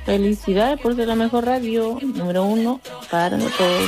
Felicidades por ser la mejor radio, número 1 para todos.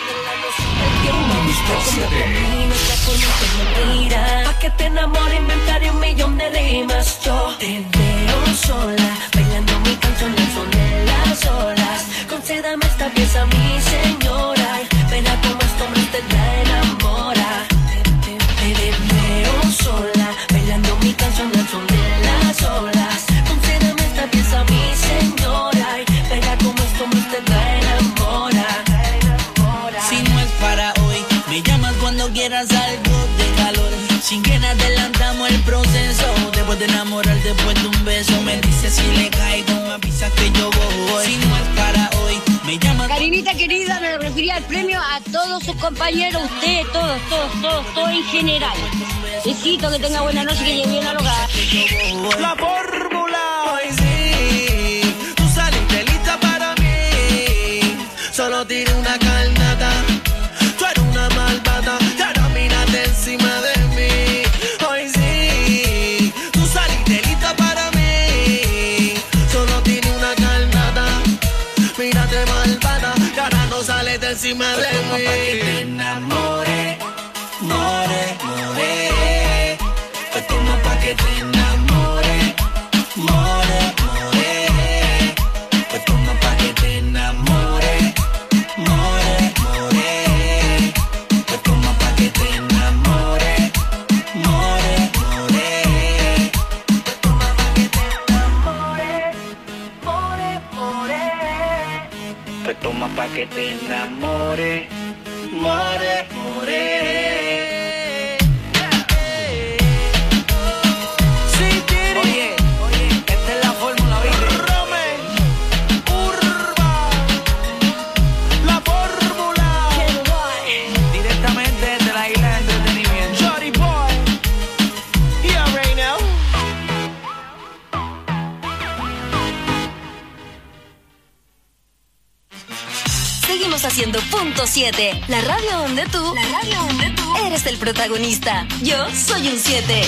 Pa' que te enamore inventaré 1.000.000 de rimas. Yo te veo sola, bailando mi canción al son de las olas. Concédame esta pieza, mi señora. Verá cómo este hombre te enamora. Te veo sola, bailando mi canción al son de las olas. Concédame esta pieza, mi señora. Verá cómo este hombre te enamora. Si no es para hoy, me llamas cuando quieras algo de calor. Sin que adelantamos el proceso. Después de enamorar, después de un beso, me dices si le caigo, me avisas que yo voy. Si no es para hoy, me llamas. Karinita querida, me refería al premio a todos sus compañeros, ustedes, todos en general. Besito, que tenga buena noche, que llegue bien al hogar. La fórmula, hoy sí, tú saliste lista para mí. Solo tiré una carnata, tú eres una malvada, y ahora mírate encima de mí. Hoy sí, tú saliste lista para mí. Solo tiré una carnata, mírate malvada, y ahora no sales de encima de mí. Pa' que te enamore, more, more. Pues toma pa' que te enamore, more, more. Pues toma pa' que te enamore, more, more. Pues toma pa' que te enamore, more, more. Pues toma pa' que te enamore, more, more. Pues toma pa' que te enamore, more, more. Seguimos haciendo Punto 7, la radio donde tú eres el protagonista. Yo soy un 7.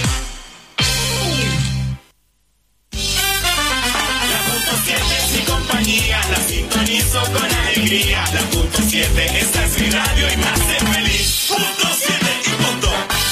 La Punto 7 es mi compañía, la sintonizo con alegría. La Punto 7, esta es mi radio y me hace feliz. Punto 7 y punto.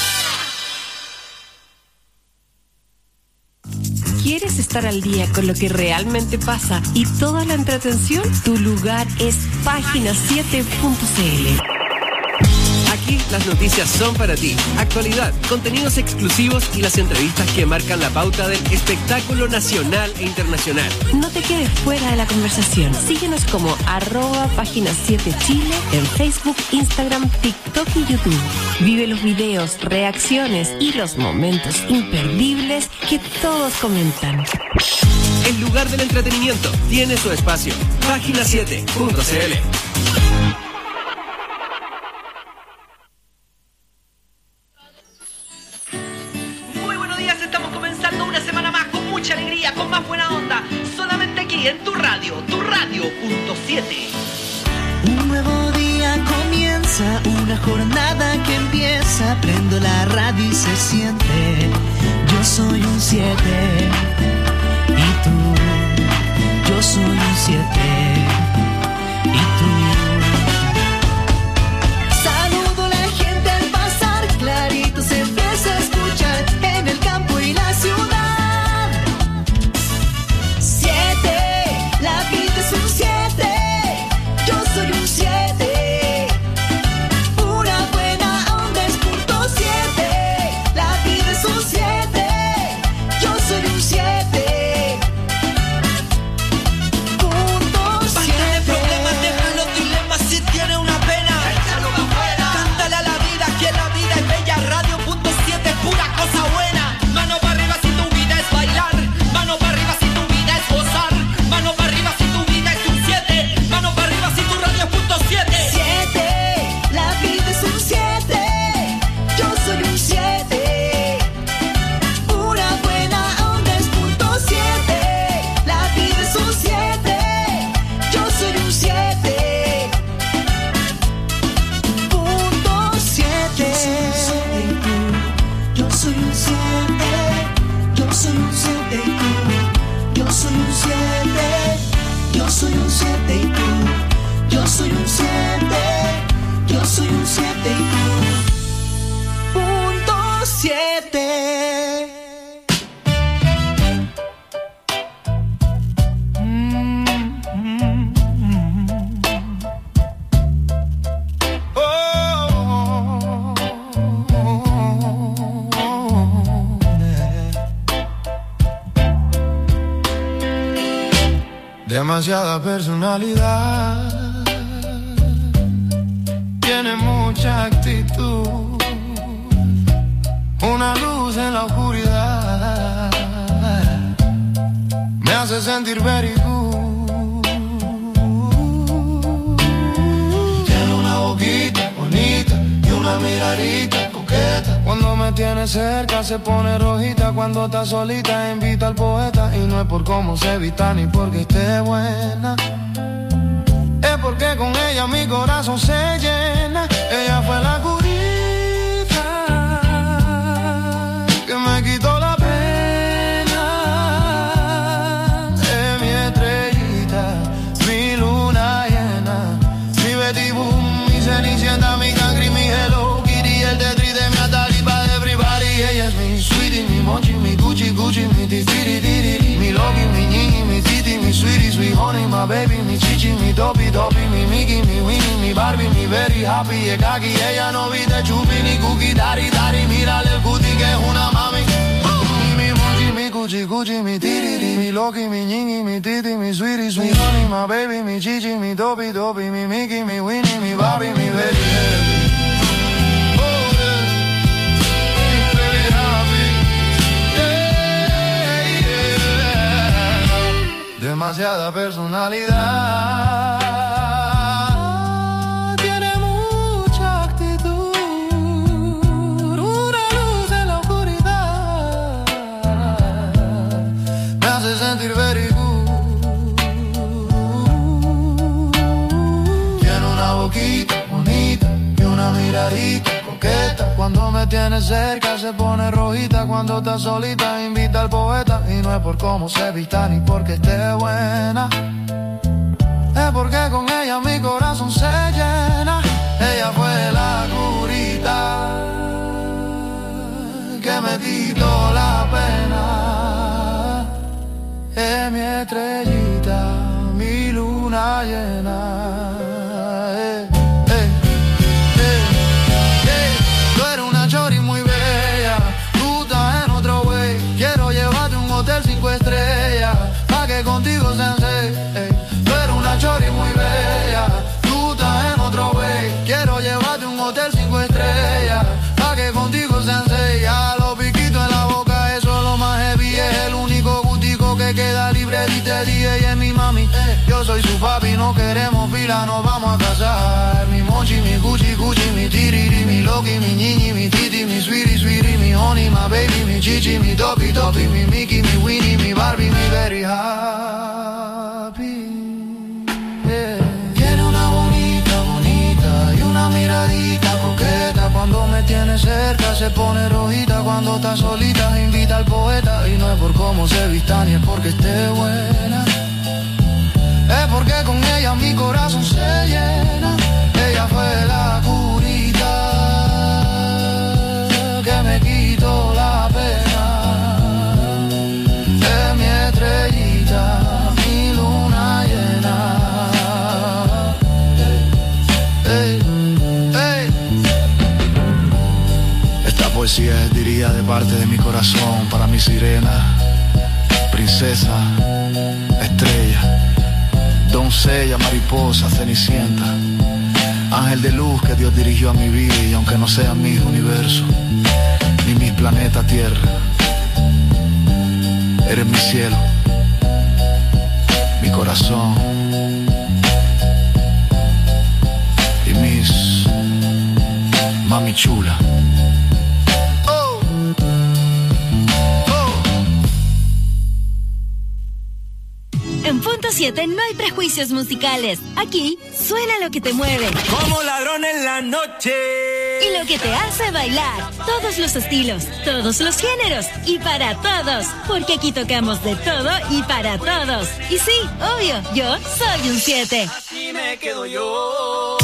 ¿Quieres estar al día con lo que realmente pasa y toda la entretención? Tu lugar es página7.cl. Aquí las noticias son para ti. Actualidad, contenidos exclusivos y las entrevistas que marcan la pauta del espectáculo nacional e internacional. No te quedes fuera de la conversación. Síguenos como @página7chile en Facebook, Instagram, TikTok y YouTube. Vive los videos, reacciones y los momentos imperdibles que todos comentan. El lugar del entretenimiento tiene su espacio. Página7.cl. Con más buena onda, solamente aquí en tu radio Punto 7. Un nuevo día comienza, una jornada que empieza. Prendo la radio y se siente. Yo soy un 7 y tú. Yo soy un 7 y tú. Saludo a la gente al pasar, clarito se empieza a escuchar en el campo y la ciudad. La vida es un 7, yo soy un 7. Una buena onda es punto 7. La vida es un 7, yo soy un 7. Punto 7. Basta de problemas, deja los dilemas si tiene una pena. Échalo pa' afuera. Cántale a la vida que la vida es bella. Radio Punto 7 es pura cosa buena. Mano para arriba si tu vida es bailar. Mano para arriba si tu vida es gozar. Mano para arriba si tu vida es un 7. Mano para arriba si tu radio es punto 7. 7, la vida es un 7. Yo soy un 7. Una buena onda es punto 7. La vida es un 7. Yo soy un 7. Punto 7. Yo soy un 7. Yo soy un 7 y tú. Yo soy un 7. Yo soy un 7 y tú. Yo soy un 7. Yo soy un 7 y tú. Punto 7. Demasiada personalidad, tiene mucha actitud, una luz en la oscuridad, me hace sentir very good. Tiene una boquita bonita y una miradita coqueta. Cuando me tiene cerca se pone rojita, cuando está solita invita al poeta. Y no es por cómo se vista ni porque esté buena, es porque con ella mi corazón se llena. Ella fue la curita que me quitó la pena. Es mi estrellita, mi luna llena, mi Betty Boom, mi Cenicienta, mi Cangri, mi Hello Kitty, el Tetris de mi Atalipa de everybody. Ella es mi sweetie, mi mochi, mi Gucci, Gucci, mi titiri, mi Loki, mi Ñi, mi Titi, mi sweetie, sweet honey, my baby, mi Chichi, mi Topi, Topi, mi Mickey, mi Winnie, mi Barbie, mi very happy. Es aquí, ella no viste chupi ni cookie, dari, dari, mírale el cutie que es una mami. Mi mochi, mi Gucci, Gucci, mi Titi, mi Loki, mi Ñi, mi Titi, mi sweetie, sweet honey, my baby, mi Chichi, mi Topi, Topi, mi Mickey, mi Winnie, mi Barbie, mi very happy. Demasiada personalidad, tiene mucha actitud, una luz en la oscuridad, me hace sentir very good. Tiene una boquita bonita y una miradita coqueta. Cuando me tiene cerca se pone rojita, cuando está solita invita al poeta. Y no es por cómo se vista ni porque esté buena, es porque con ella mi corazón se llena. Ella fue la curita que me quitó la pena. Es mi estrellita, mi luna llena. Chori muy bella, tú estás en otro way. Quiero llevarte a un hotel 5 estrellas, pa' que contigo sensei. Tú eres una chori muy bella, tú estás en otro way. Quiero llevarte a un hotel 5 estrellas, pa' que contigo sensei. A los piquitos en la boca, eso es lo más heavy. Es el único gustico que queda libre. Diste día y es mi mami, yo soy su papi. No queremos pila, nos vamos a casar. Mi mochi, mi Gucci, Gucci, mi tiriri, mi Loki, mi Ñi, mi Titi, mi sweetie, sweetie, mi honey, my baby, mi Chichi, mi Topi, Topi, mi Mickey, mi Winnie, mi Barbie, mi very happy. Yeah. Tiene una bonita, bonita y una miradita coqueta. Cuando me tiene cerca se pone rojita, cuando está solita invita al poeta. Y no es por cómo se vista ni es porque esté buena, es porque con ella mi corazón se llena. Ella fue la curita que me quitó la pena. Es mi estrellita, mi luna llena. Hey, hey. Esta poesía es, diría, de parte de mi corazón para mi sirena, princesa, estrella, doncella, mariposa, cenicienta, ángel de luz que Dios dirigió a mi vida. Y aunque no sean mis universos ni mis planetas Tierra, eres mi cielo, mi corazón y mis mami chula. En Punto 7 no hay prejuicios musicales. Aquí suena lo que te mueve. Como ladrón en la noche. Y lo que te hace bailar. Todos los estilos, todos los géneros y para todos. Porque aquí tocamos de todo y para todos. Y sí, obvio, yo soy un 7. Así me quedo yo.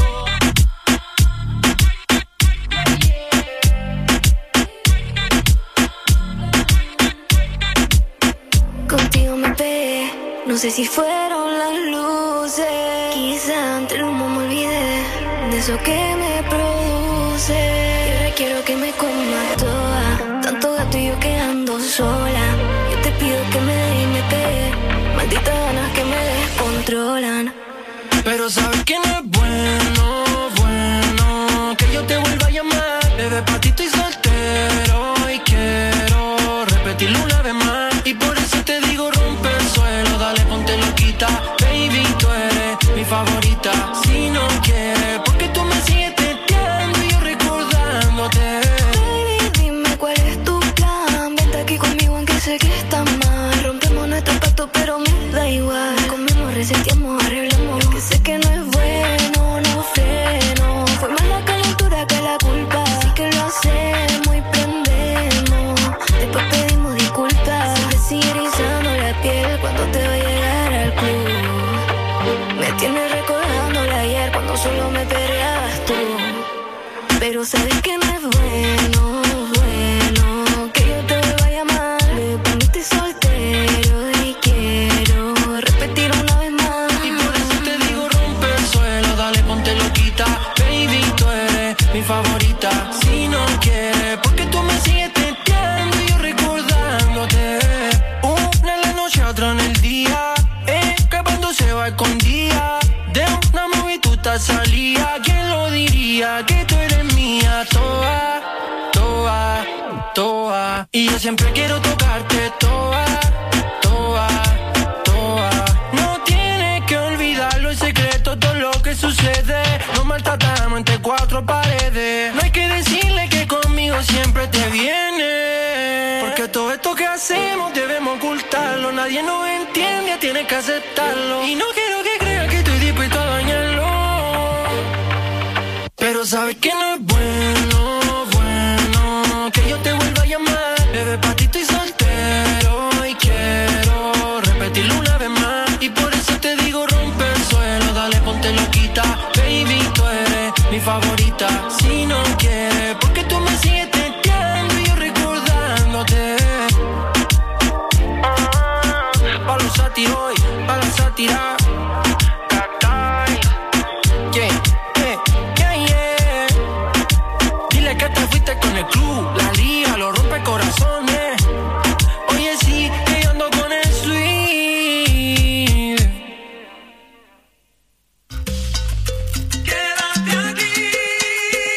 Contigo me pegué, no sé si fueron las luces. Quizá ante el humo me olvidé de eso que me produce. Y ahora quiero que me coma toda, tanto gato y yo quedando sola. Yo te pido que me dé y me pegue, malditas ganas que me descontrolan. Pero sabes que no es bueno que yo te vuelva a llamar. Bebé, pa' ti estoy soltero y quiero repetirlo una vez más. Y por eso te digo rompe el suelo, dale ponte loquita. Baby, tú eres mi favorita. Si no quieres, porque tú me sigues teteando y yo recordándote. Baby, dime cuál es tu plan. Vente aquí conmigo aunque sé que está mal. Rompemos nuestro pacto pero me da igual. Comemos, resentimos, arreglamos. Que sé que no es bueno, no freno. Fue más la calentura que la culpa. Así que lo hacemos y prendemos. Después pedimos disculpas. Si te sigue erizando la piel cuando te va a llegar al club. Me tienes recordando ayer cuando solo me perreabas tú. Pero sabes que no es bueno que yo te vuelva a llamar. Para mí estoy soltero y quiero repetir una vez más. Y por eso te digo rompe el suelo, dale ponte loquita. Baby, tú eres mi favorita. Si no quieres, porque tú me sigues teteando y yo recordándote. Una en la noche, otra en el día, escapando se va escondida. De una movie tú estás salida. ¿Quién lo diría? Que tú eres mía, toda. Y yo siempre quiero tocarte toda. No tienes que olvidarlo, el secreto, todo lo que sucede. Nos maltratamos entre cuatro paredes. No hay que decirle que conmigo siempre te viene. Porque todo esto que hacemos debemos ocultarlo. Nadie nos entiende, tienes que aceptarlo. Y no quiero que creas que estoy dispuesto a dañarlo. Pero sabes que no es bueno que yo te vuelva a llamar. Bebé, pa' ti estoy soltero y quiero repetirlo una vez más. Y por eso te digo rompe el suelo, dale ponte loquita. Baby, tú eres mi favorita. Si no quieres, porque tú me sigues teteando y yo recordándote. Pa' los sátiros, pa' la sátira. Dile que te fuiste con el club, la liga, lo rompe corazones. Oye, sí, que yo ando con el sweet. Quédate aquí.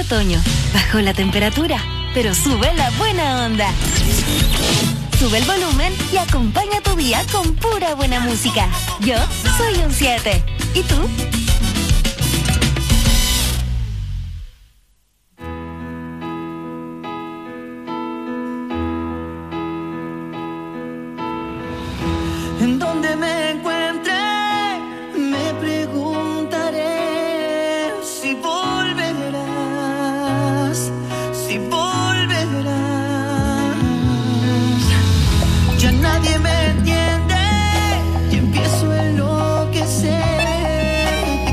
otoño. Bajó la temperatura, pero sube la buena onda. Sube el volumen y acompaña tu día con pura buena música. Yo soy un 7. ¿Y tú? En donde me encuentre, me preguntaré si volverás, si volverás. Ya nadie me entiende y empiezo a enloquecer. Te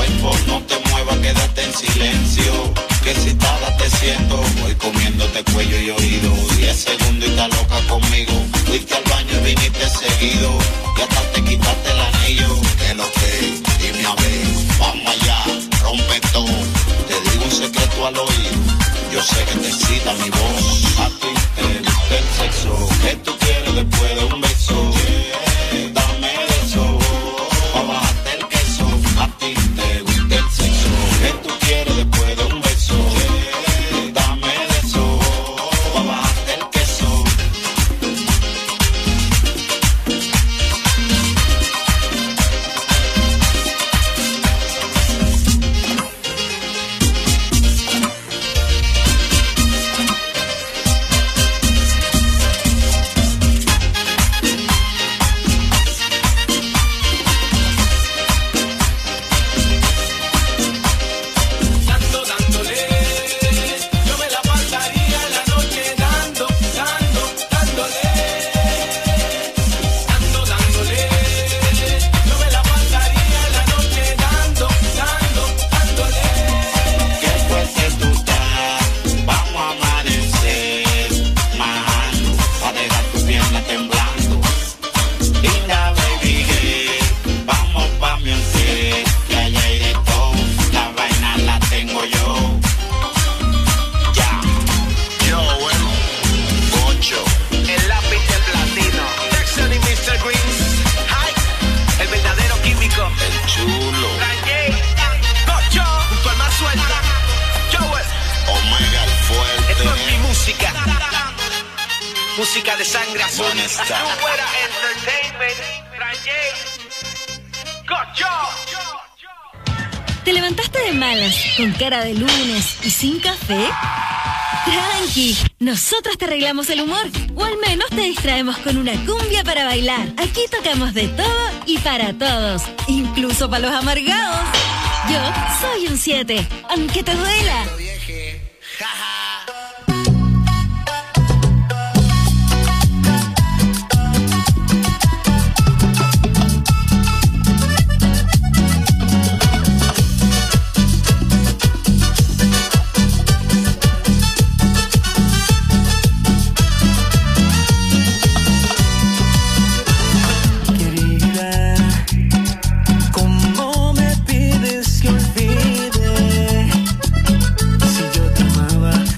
cuerpo, no te muevas, quédate en silencio. Que si tarda te siento, voy comiéndote cuello y oído. 10 segundos y estás loca conmigo. Fuiste al baño y viniste seguido. Y hasta te quitaste el anillo. Que lo que, dime a ver, vamos allá, rompe todo. Te digo un secreto al oído. Yo sé que te excita mi voz. A ti te gusta el sexo. ¿Qué tú quieres después de un beso? Dame eso, pa' bajarte el queso. A ti te gusta el sexo. ¿Qué tú quieres después de un beso? Dame eso, pa' bajarte el queso. Música de sangre azul. Fuera Entertainment. ¿Te levantaste de malas, con cara de lunes y sin café? Tranqui, nosotros te arreglamos el humor, o al menos te distraemos con una cumbia para bailar. Aquí tocamos de todo y para todos, incluso para los amargados. Yo soy un 7, aunque te duela. ¿Cómo me pides que olvide? Si yo te amaba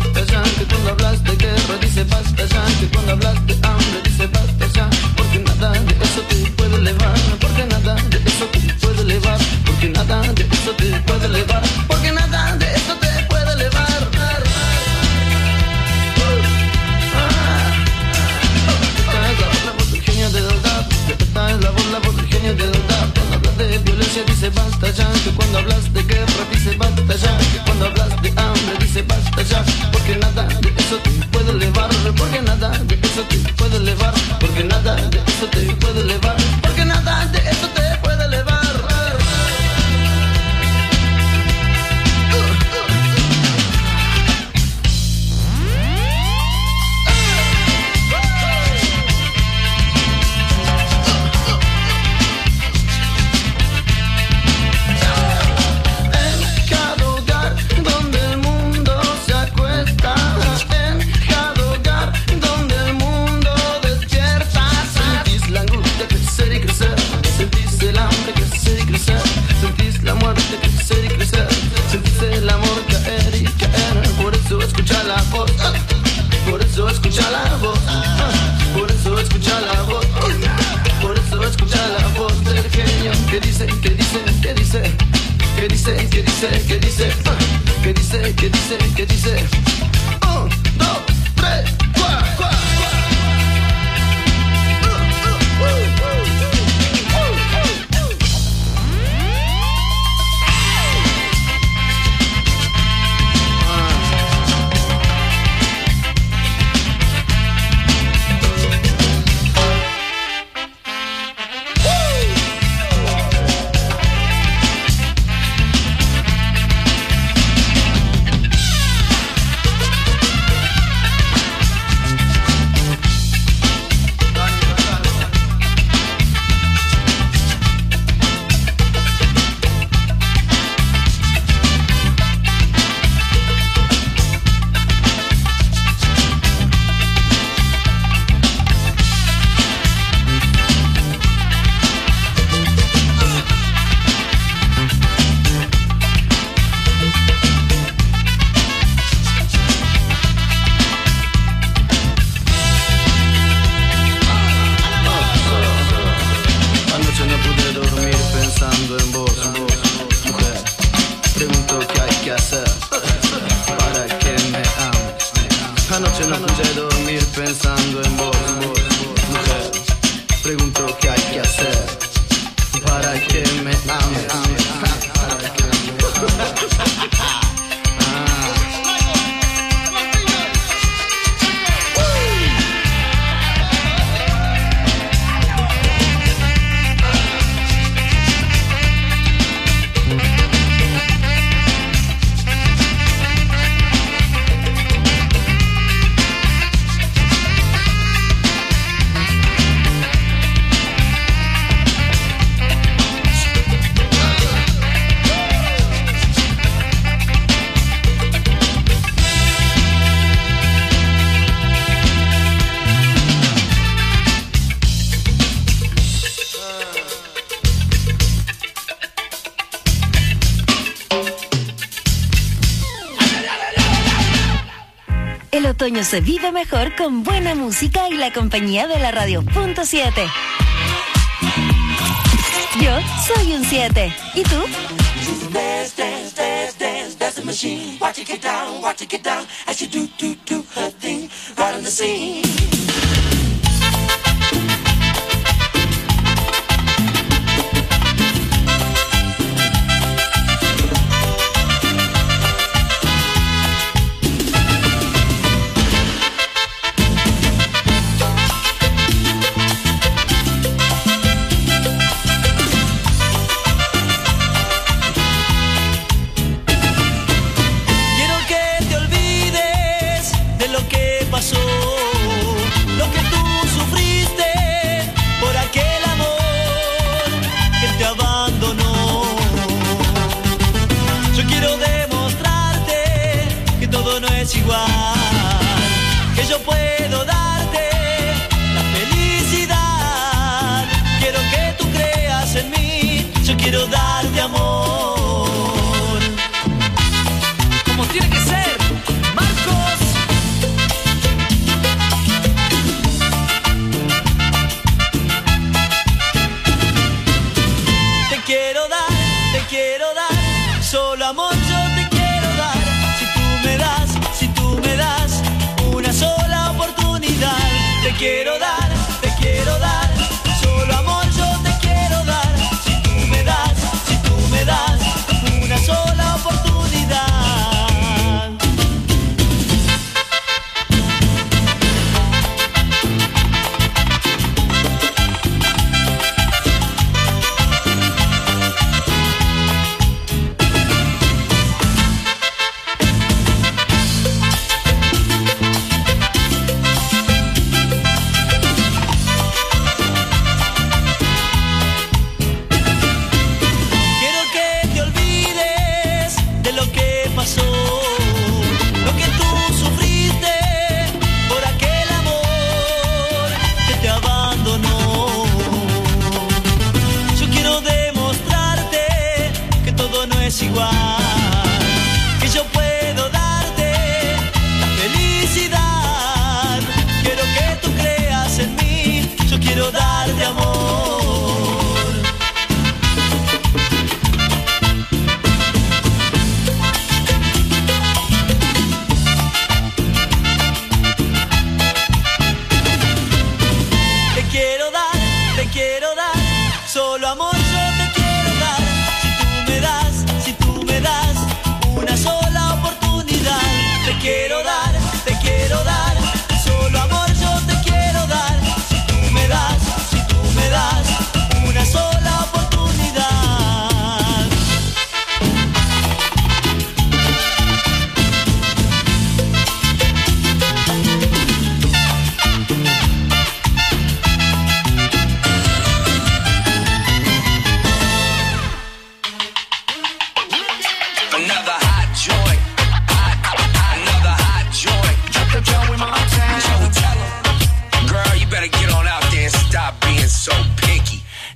basta ya, que cuando hablas de guerra dice basta ya, que cuando hablas de hambre dice basta ya, porque nada de eso te puede elevar, porque nada de eso te puede elevar, porque nada de eso te puede elevar, porque nada de eso te puede elevar. Esta es la voz del genio de verdad. Cuando hablas de violencia dice basta ya, que cuando hablas de guerra dice basta ya, que cuando hablas de hambre dice basta ya, porque nada de eso te puede elevar, porque nada de eso te puede elevar, porque nada de eso te puede elevar, porque nada de eso te puede elevar. Sentís la muerte crecer y crecer, sentís el amor caer y caer. Por eso escucha la voz, por eso escucha la voz, por eso escucha la voz, por eso escucha la voz del genio que dice, que dice, que dice, que dice, que dice, que dice, que dice, que dice, que dice. 1, 2, 3, 4. Anoche no pude dormir pensando en vos, mujer. Pregunto qué hay que hacer para que me ames. El otoño se vive mejor con buena música y la compañía de la radio Punto 7. Yo soy un 7. ¿Y tú? Dance, dance, dance, dance, that's the machine. Watch it get down as you do her thing right on the scene. Lo que tú sufriste por aquel amor que te abandonó. Yo quiero demostrarte que todo no es igual, que yo puedo darte la felicidad. Quiero que tú creas en mí, yo quiero darte amor. Como tiene que ser, Marcos.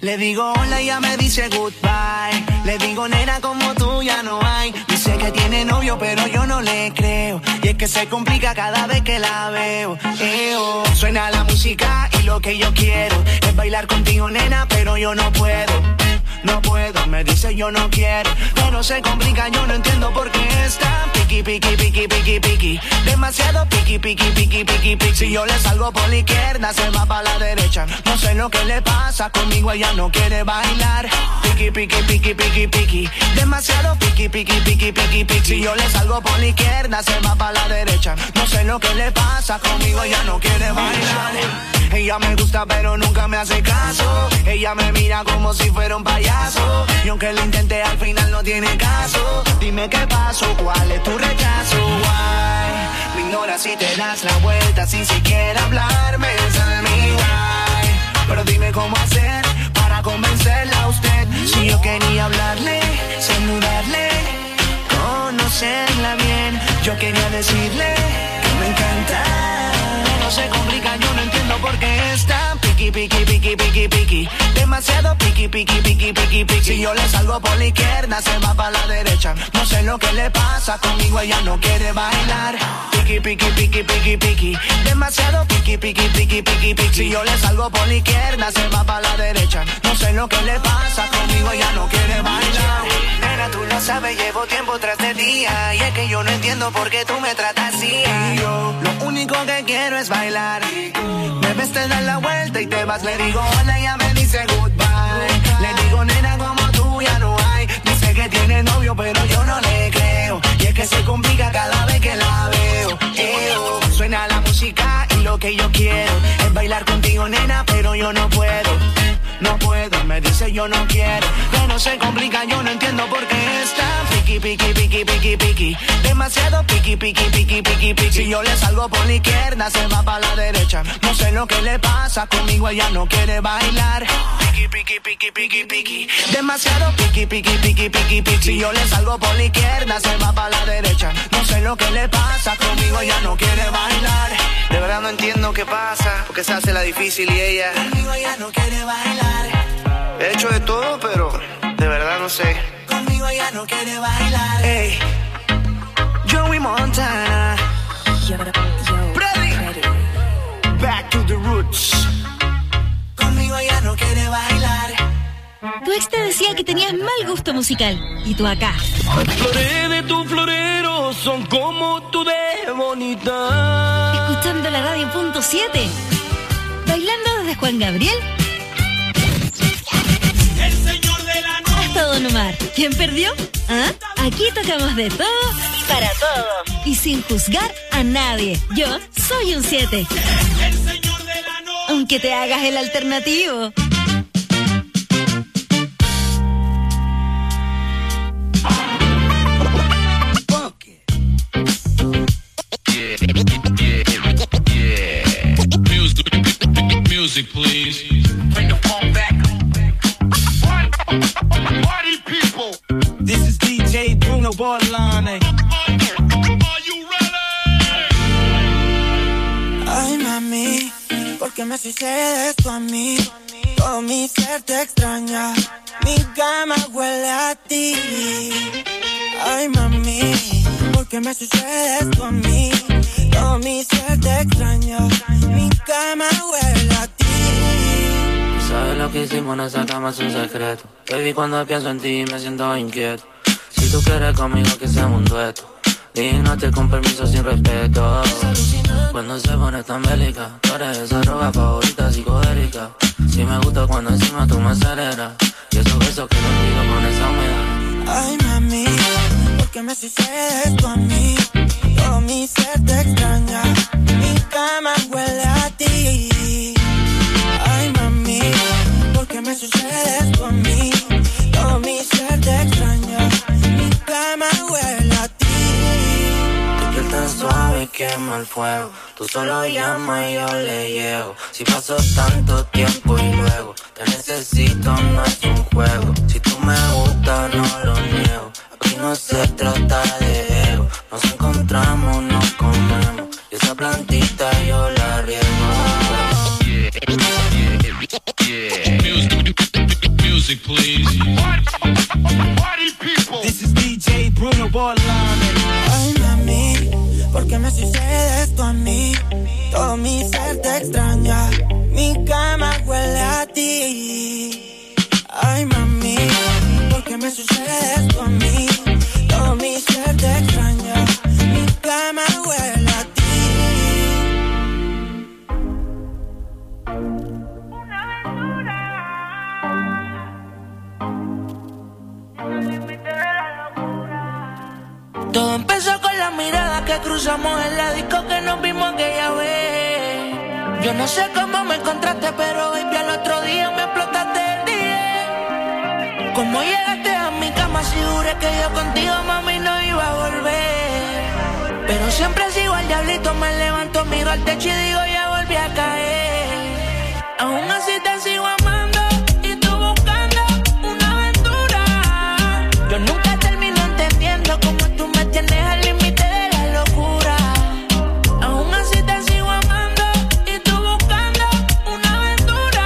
Le digo hola y ella me dice goodbye. Le digo nena como tú ya no hay. Dice que tiene novio pero yo no le creo. Y es que se complica cada vez que la veo. Suena la música y lo que yo quiero es bailar contigo nena pero yo no puedo. No puedo, me dice yo no quiero. Pero se complica, yo no entiendo por qué está piqui, piqui, piqui, piqui, piqui. Demasiado piqui, piqui, piqui, piqui, piqui. Si yo le salgo por la izquierda, se va para la derecha. No sé lo que le pasa, conmigo ella no quiere bailar. Piqui, piqui, piqui, piqui, piqui. Demasiado piqui, piqui, piqui, piqui, piqui. Si yo le salgo por la izquierda, se va para la derecha. No sé lo que le pasa, conmigo ella no quiere bailar. Ella me gusta pero nunca me hace caso. Ella me mira como si fuera un payaso. Y aunque lo intenté al final no tiene caso. Dime qué pasó, cuál es tu rechazo. Why? Me ignoras si te das la vuelta sin siquiera hablarme. Tell me why. Pero dime cómo hacer para convencerla a usted. Si yo quería hablarle, saludarle, conocerla bien. Yo quería decirle que me encanta. No se complica, yo no entiendo por qué está piqui, piqui, piqui, piqui, piqui. Demasiado piqui, piqui, piqui, piqui, piqui. Si yo le salgo por la izquierda, se va para la derecha. No sé lo que le pasa, conmigo ella no quiere bailar. Piqui, piqui, piqui, piqui, piqui. Demasiado piqui, piqui, piqui, piqui, piqui. Si yo le salgo por la izquierda, se va para la derecha. No sé lo que le pasa, conmigo ella no quiere bailar. Nena, tú lo sabes, llevo tiempo tras de día. Y es que yo no entiendo por qué tú me tratas así. Y yo, lo único que quiero es bailar. Me ves, te das la vuelta y te vas. Le digo hola y ella me dice goodbye. Le digo nena como tú ya no hay. Dice que tiene novio pero yo no le creo. Y es que se complica cada vez que la veo. Suena la música y lo que yo quiero es bailar contigo nena pero yo no puedo. No puedo, me dice yo no quiero. Pero se complica, yo no entiendo por qué está piqui, piqui, piqui, piqui, piqui. Demasiado piqui, piqui, piqui, piqui, piqui. Si yo le salgo por la izquierda, se va para la derecha. No sé lo que le pasa, conmigo ella no quiere bailar. Piqui, piqui, piqui, piqui, piqui. Demasiado piqui, piqui, piqui, piqui, piqui. Si yo le salgo por la izquierda, se va para la derecha. No sé lo que le pasa, conmigo ella no quiere bailar. De verdad no entiendo qué pasa, porque se hace la difícil y ella conmigo ella no quiere bailar. He hecho de todo, pero de verdad no sé. Conmigo ella no quiere bailar. Hey, Joey Montana. Ready. Back to the roots. Conmigo ella no quiere bailar. Tu ex te decía que tenías mal gusto musical. Y tú acá. Las flores de tu florero son como tú de bonita. Escuchando la radio .7. Bailando desde Juan Gabriel hasta Don Omar. ¿Quién perdió? ¿Ah? Aquí tocamos de todo para todos y sin juzgar a nadie. Yo soy un 7. Aunque te hagas el alternativo. Music, please. Bring the phone back. Party people. This is DJ Bruno Bordelon. Are you ready? Ay, mami, ¿por qué me sucede esto a mí? Todo mi ser te extraña. Mi cama huele a ti. Ay, mami, ¿por qué me sucede esto a mí? Todo mi ser te extraña. Mi cama huele a ti. ¿Sabes lo que hicimos en esa cama? Es un secreto. Baby, cuando pienso en ti me siento inquieto. Si tú quieres conmigo que sea un dueto, dígate con permiso sin respeto. Cuando se pone tan bélica, tú eres esa droga favorita psicodélica. Si me gusta cuando encima tú me aceleras, y esos besos que no digo con esa humedad. Ay, mami, ¿por qué me sucede esto a mí? Todo mi ser te extraña. Mi cama huele a ti. Ay, mami, ¿por qué me sucede esto a mí? Todo mi ser te extraña. Mi cama huele a ti. Tu piel tan suave quema el fuego. Tú solo llamas y yo le llego. Si pasó tanto tiempo y luego te necesito, no es un juego. Si tú me gustas, no lo niego. Aquí no se trata de ego. Nos encontramos, nos comemos. Y esa plantita yo la riego. Music. music, please. Party people. This is DJ Bruno Borland. Ay, mami, ¿por qué me sucede esto a mí? Todo mi ser te extraña, mi cama huele a ti. Ay, mami, ¿por qué me sucede esto a mí? Todo mi ser te extraña, mi cama huele a ti. Todo empezó con la mirada que cruzamos en la disco que nos vimos aquella vez. Yo no sé cómo me encontraste, pero baby, al otro día me explotaste el día. Cómo llegaste a mi cama, si juré que yo contigo, mami, no iba a volver. Pero siempre sigo al diablito, me levanto, miro al techo y digo, ya volví a caer. Aún así te sigo amando y tú buscando una aventura. Yo nunca termino entendiendo cómo tú me tienes al límite de la locura. Aún así te sigo amando y tú buscando una aventura.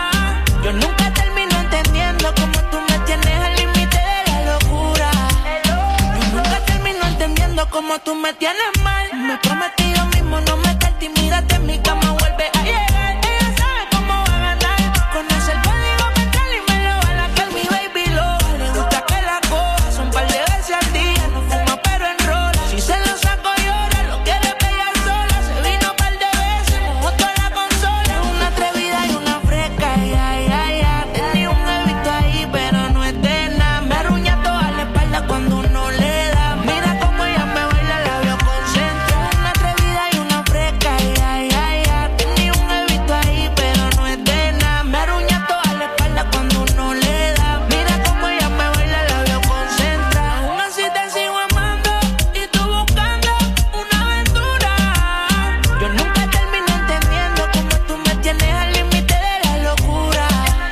Yo nunca termino entendiendo cómo tú me tienes al límite de la locura. Yo nunca termino entendiendo cómo tú me tienes mal. Me prometí yo mismo no meterte y mírate en mi cama, vuelve a llegar. Ella sabe cómo va a ganar. Conoce el código mental y me lo va a laquear, mi baby lo. Le gusta que la coja, son un par de veces al día. No fuma pero enrola. Si se lo saco llora, lo quiere pegar sola. Se vino un par de veces, mojó toda la consola. Una atrevida y una fresca, ya. Tenía un bebito ahí, pero no es de nada. Me arruña toda la espalda cuando uno le da. Mira cómo ella me baila, la veo concentrada. Una atrevida y una fresca, ya. Tenía un bebito ahí, pero no es de nada. Me arruña toda la espalda cuando uno le da. Mira cómo ella me baila, la veo concentrada. Aún así te sigo amando y tú buscando una aventura. Yo nunca termino entendiendo cómo tú me tienes al límite de la locura.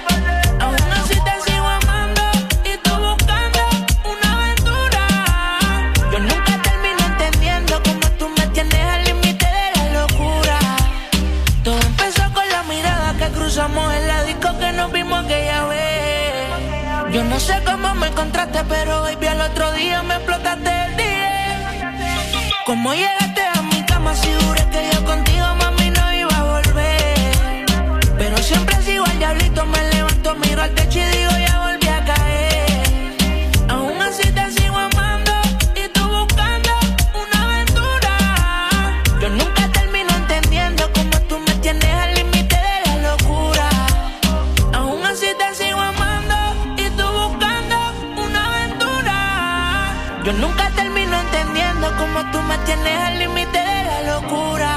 Aún así te sigo amando y tú buscando una aventura. Yo nunca termino entendiendo cómo tú me tienes al límite de la locura. Todo empezó con la mirada que cruzamos en la disco que nos vimos aquella vez. Yo no sé cómo me encontraste, pero baby, al otro día me explotaste el día. Cómo llegaste a mi cama, si juré que yo contigo, mami, no iba a volver. Pero siempre sigo al diablito, me levanto, miro al techo y digo, ya volví a caer. Aún así te sigo amando y tú buscando una aventura. Yo nunca termino entendiendo cómo tú me tienes al límite de la locura. Aún así te sigo amando y tú buscando una aventura. Yo nunca termino entendiendo cómo tú me tienes al límite de la locura.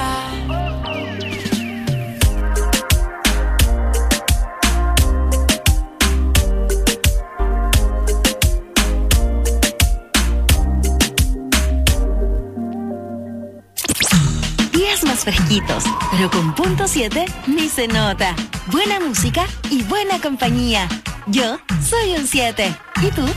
Días más fresquitos, pero con punto 7 ni se nota. Buena música y buena compañía. Yo soy un 7. ¿Y tú?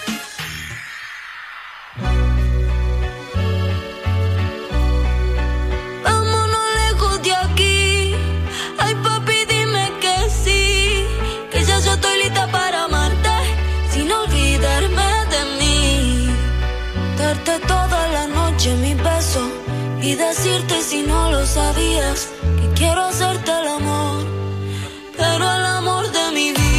Vámonos lejos de aquí. Ay, papi, dime que sí. Que ya yo estoy lista para amarte, sin olvidarme de mí. Darte toda la noche mi beso y decirte, si no lo sabías, que quiero hacerte el amor, pero el amor de mi vida.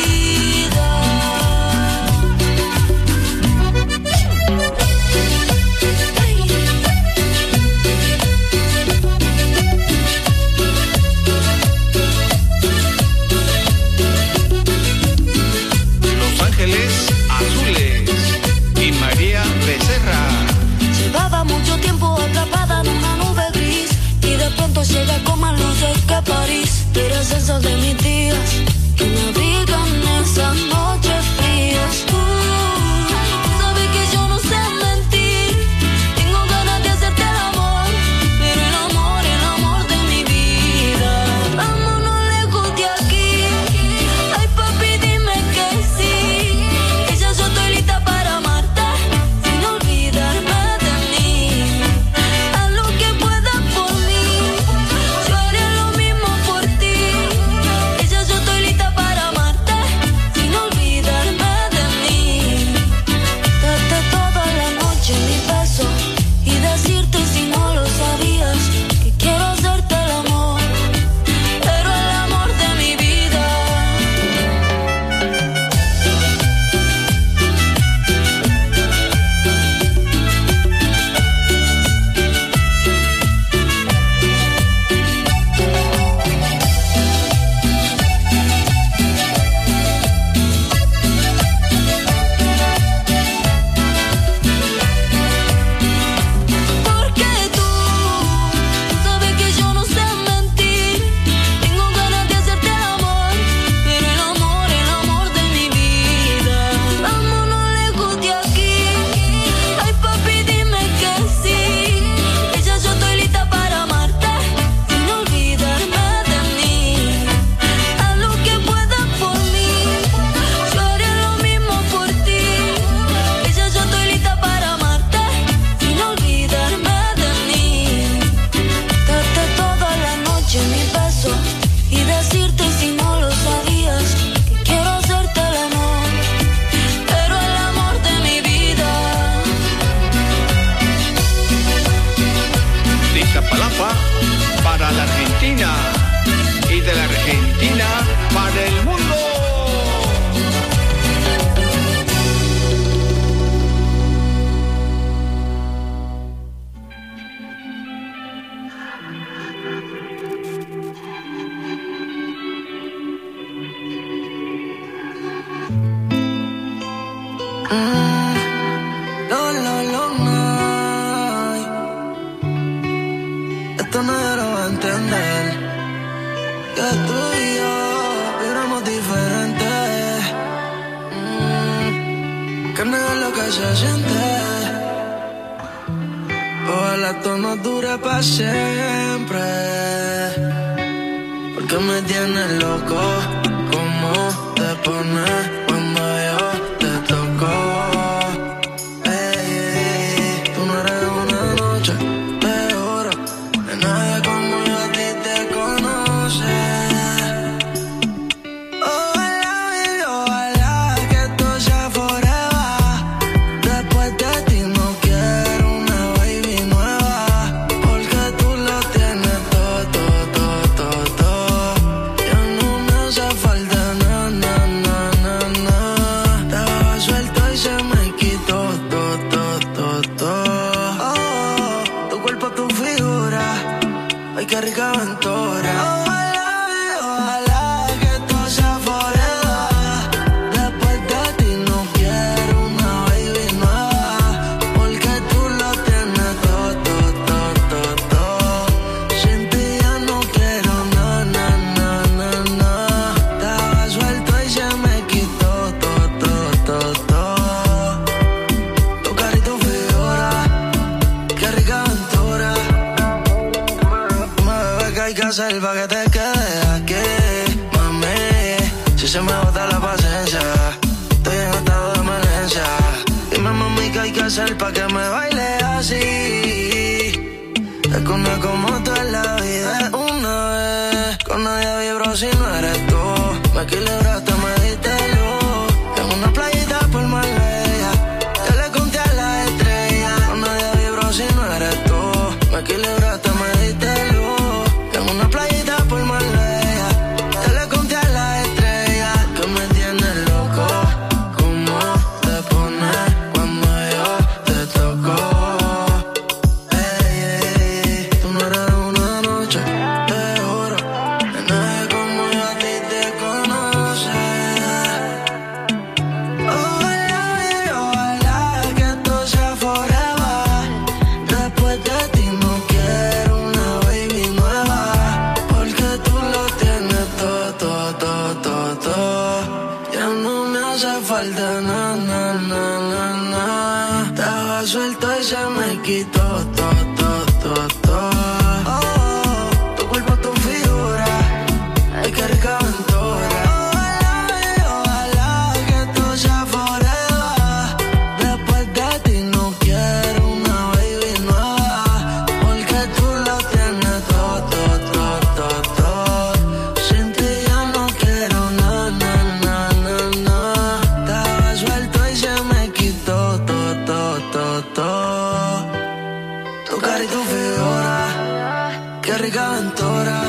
Los Ángeles Azules y María Becerra. Llevaba mucho tiempo atrapada en una nube gris y de pronto llega con más luces que París. Eres esos de mis días que me abrigan esas noches frías. Sabes que yo no sé mentir, tengo ganas de hacerte el amor, pero el amor de mi vida. Vámonos lejos de aquí. Ay, papi, dime que sí, que ya yo estoy lista para amarte, sin olvidarme de mí. Haz lo que puedas por mí, yo haré lo mismo por ti. Iztapalapa para la Argentina y de la Argentina para el mundo. Esto nadie lo va a entender. Que tú y yo éramos diferentes. Que no es lo que se siente. Ojalá esto no dure para siempre. Porque me tienes loco. ¿Cómo te pones cuando yo te toco? Tú no eres una noche. Qué rica aventura. Ojalá que esto sea forever. Después de ti no quiero una baby nueva. Porque tú lo tienes todo. Sin ti ya no quiero nada. Estaba suelto y se me quitó todo. Tu cara y tu figura. Qué rica aventura. Hay que hacer pa' que te quedes aquí, mami. Si se me bota la paciencia, estoy en estado de emergencia. Dime, mami, ¿qué hay que hacer pa' que me baile así? Es que una como tú en la vida es una vez. Con nadie vibro si no eres tú. Me equilibraste, me diste luz. En una playita por Marbella, yo le conté a las estrellas. Con nadie vibro si no eres tú. Me equilibraste, me diste luz. Una playita por Marbella, te le conté a las estrellas. Que me tienes loco, ¿cómo te pones cuando yo te toco? Tú no eres una noche, te juro. Nadie como yo a ti te conoce. Ojalá que esto sea forever. Después de ti no quiero una baby nueva. Ya no me hace falta nada. Estaba suelto y se me quitó todo. Tu cuerpo, tu figura. Ay, qué rica aventura. Ojalá que esto sea forever. Después de ti no quiero una baby nueva. Porque tú lo tienes todo. Sin ti ya no quiero nada. Estaba suelto y se me quitó todo. Tu cara y tu figura, qué rica aventura.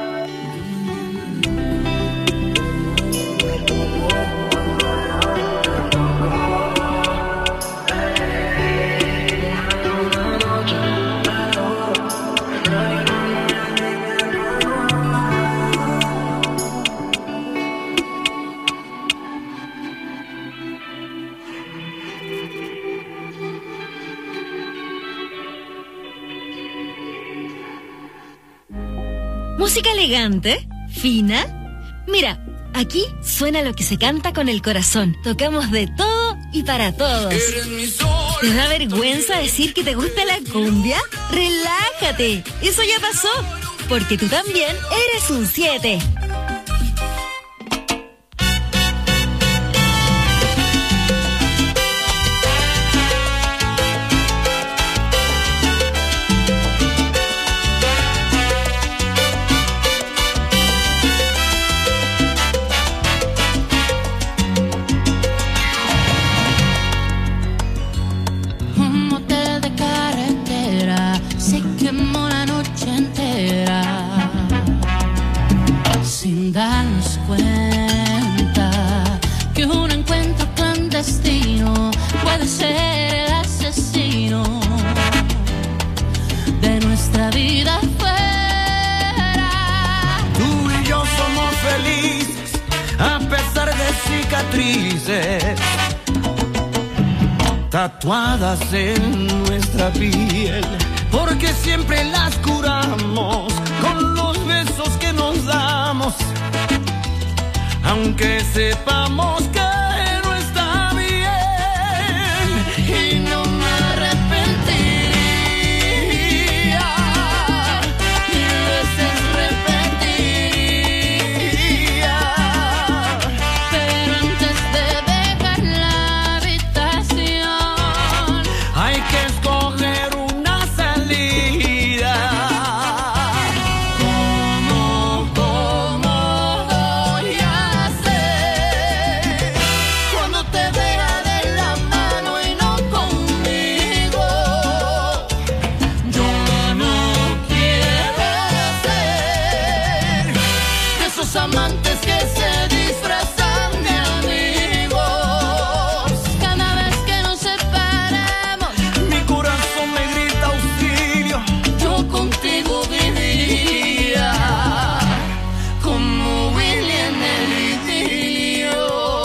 ¿Música elegante? ¿Fina? Mira, aquí suena lo que se canta con el corazón. Tocamos de todo y para todos. ¿Te da vergüenza decir que te gusta la cumbia? ¡Relájate! Eso ya pasó, porque tú también eres un 7. Un motel de carretera, se quemó la noche. tatuadas en nuestra piel, porque siempre las curamos con los besos que nos damos, aunque sepamos que no está bien, y no me arrepentiría, mil veces repetiría, pero antes de dejar la habitación hay que escoger una salida. ¿Cómo voy a hacer cuando te vea de la mano y no conmigo? Yo no quiero ser de esos amantes que se disfrazan de amigos. Cada vez que nos separamos, mi corazón me grita auxilio. Yo contigo viviría como Willy en el idilio.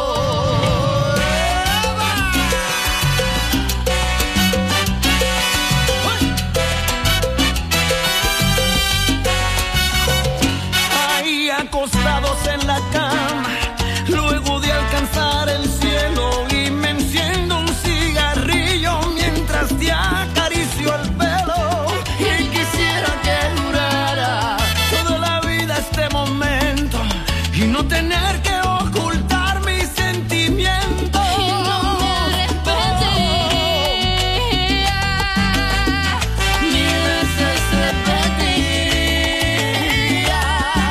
Ahí acostados en la cama, luego de alcanzar el cielo, y me enciendo un cigarrillo mientras te acaricio el pelo. Y quisiera que durara toda la vida este momento y no tener que ocultar mis sentimientos. Y no me arrepentiría, mil veces repetiría,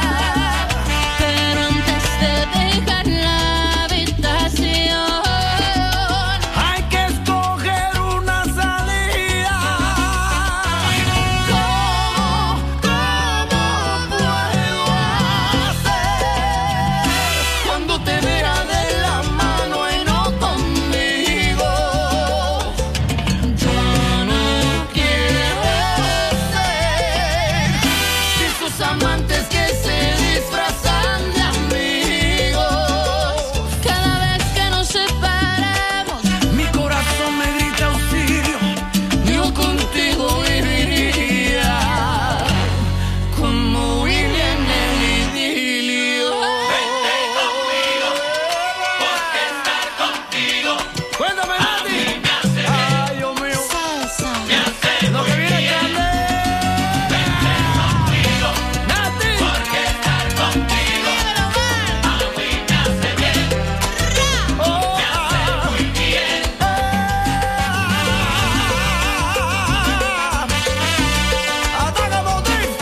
pero antes de dejar la habitación hay que escoger una salida. ¿Cómo puedo hacer cuando te vea de la mano y no conmigo? Yo no quiero ser de esos amantes que se disfrazan de amigos. Cada vez que nos separamos, mi corazón me grita auxilio. Yo contigo viviría como Willy en el idilio. Vente conmigo, porque estar contigo cuéntame, Nati. Ay, Dios mío. Me hace lo que viene grande. Vente conmigo, Nati, porque estar contigo a mí me hace bien. Me hace muy bien. Ataca, Motif.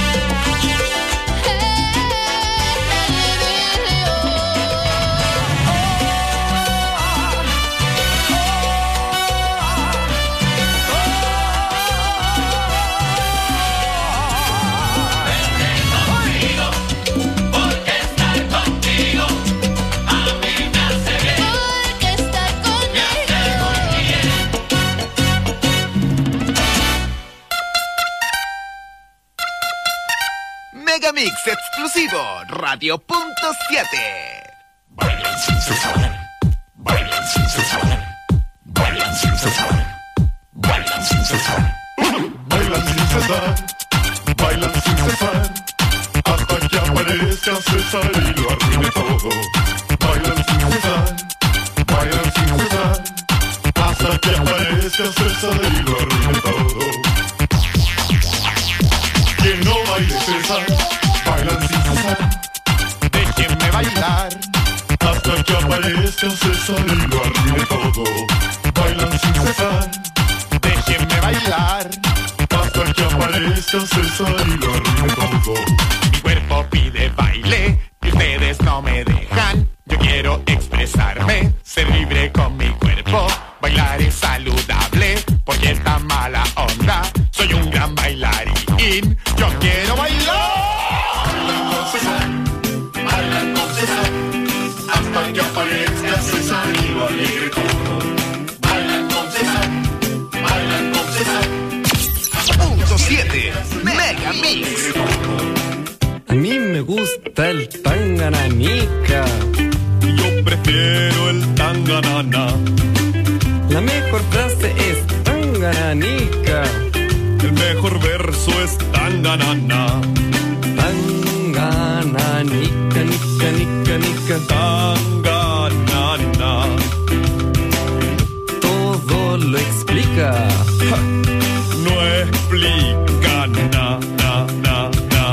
Porque estar contigo a mí me hace bien. Porque estar contigo me hace muy bien. Megamix exclusivo Radio.7. Bailan sin cesar, bailan sin cesar, bailan sin cesar, bailan sin cesar, Bailan sin cesar, bailan sin cesar, hasta que aparezca César y lo arruine todo. Bailan sin cesar, hasta que aparezca César y lo arruine todo. Que no baile César, bailan sin cesar, déjenme bailar, hasta que aparezca César y lo arruine todo. Bailan sin cesar, déjenme bailar, hasta que aparezca César y lo arruine todo. Mi cuerpo pide baile y ustedes no me dejan. Yo quiero expresarme, ser libre con mi cuerpo. Bailar es saludable, porque esta mala onda. Soy un gran bailarín, yo quiero bailar. Bailan con César, hasta que aparezca César y lo alegre todo. Bailan con César, Punto 7 Megamix. A mí me gusta el tangananica. Yo prefiero el tanganana. La mejor Tangananica. El mejor verso es tanganana. Tangananica, nica, nica, nica. Tanganana. Todo lo explica. Ja. No explica na.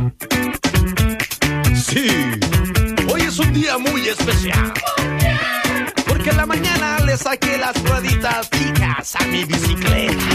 Sí, hoy es un día muy especial. Porque en la mañana le saqué las rueditas fijas a mi bicicleta.